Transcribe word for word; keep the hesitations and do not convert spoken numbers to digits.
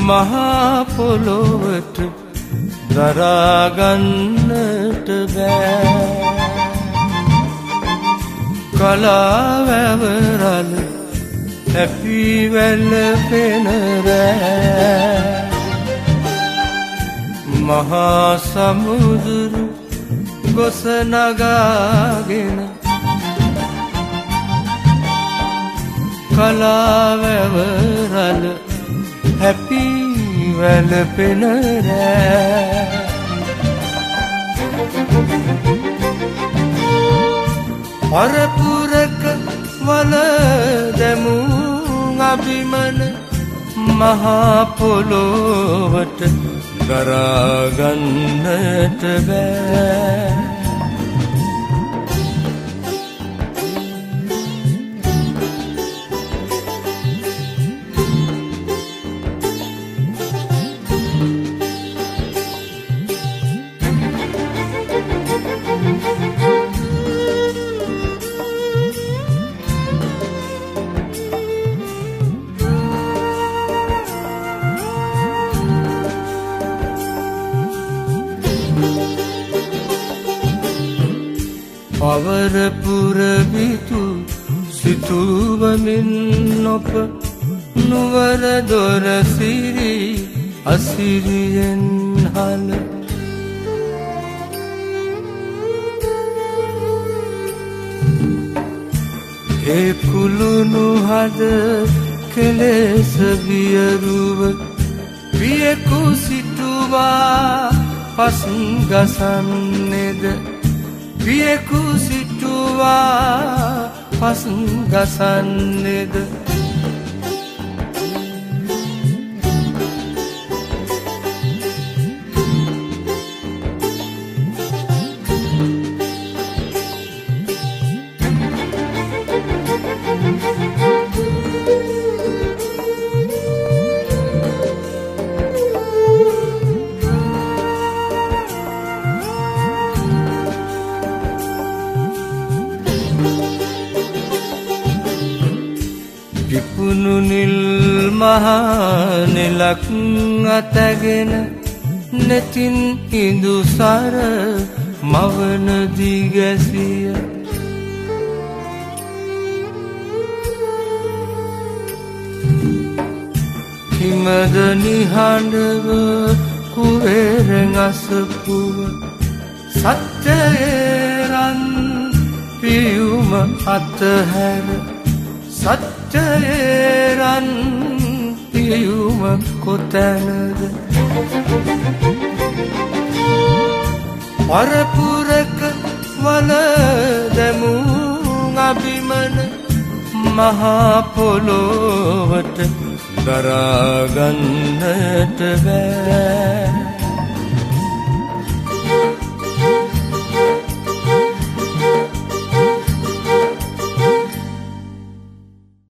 මහා පොළොවට දරාගන්නට බෑ. කලාවැවරල හැපි වැළපෙන රෑ. මහා සමුදුරු ගොස නගාගෙන කලාවැවරල හැපි වැළපෙන රෑ. පරපුරක වල දැමූ අභිමන මහා පොළොවට දරාගන්නට බෑ. පවර පුරවිතු සිතුවමින් නොප නුවර දොර සිරි අසිරියෙන් හල. ඒ කුළුණු හද කෙලෙස වියරුව පියෙකු සිටුවා පස් ගසන්නේද. පියෙකු සිටුවා පස් ගසන්නේද. පිපුණු නිල් මහා නෙලක් අතගෙන නැතින් ඉඳුසර මවන දිගැසිය. හිමද නිහඬව කුරෙරෙන් අසපුව සත්‍යයරන් පියුම අතහැර. සත්‍යයරන් පියුම කොතැනද. පරපුරක වල දැමූ අභිමන මහා පොළොවට දරාගන්නට බෑ.